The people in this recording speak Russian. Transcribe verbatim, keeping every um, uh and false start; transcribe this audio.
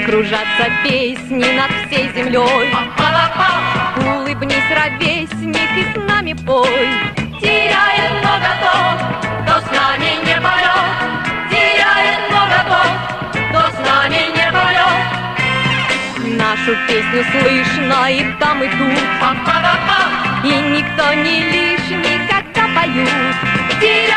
Кружатся песни над всей землей. Улыбнись, ровесник, и с нами пой. Теряет много тот, кто с нами не поет. Теряет много тот, кто с нами не поет. Нашу песню слышно и там, и тут. И никто не лишний, когда поют. Теряет